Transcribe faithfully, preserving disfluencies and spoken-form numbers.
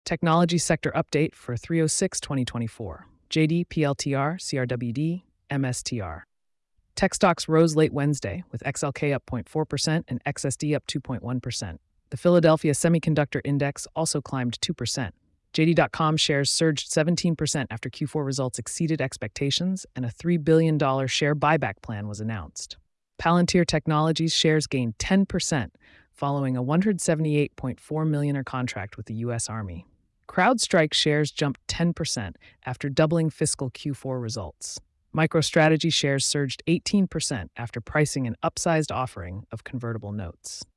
Technology sector update for three oh six twenty twenty-four. J D, P L T R, C R W D, M S T R. Tech stocks rose late Wednesday, with X L K up zero point four percent and X S D up two point one percent. The Philadelphia Semiconductor Index also climbed two percent. J D dot com shares surged seventeen percent after Q four results exceeded expectations and a three billion dollars share buyback plan was announced. Palantir Technologies shares gained ten percent following a one hundred seventy-eight point four million dollars contract with the U S Army. CrowdStrike shares jumped ten percent after doubling fiscal Q four results. MicroStrategy shares surged eighteen percent after pricing an upsized offering of convertible notes.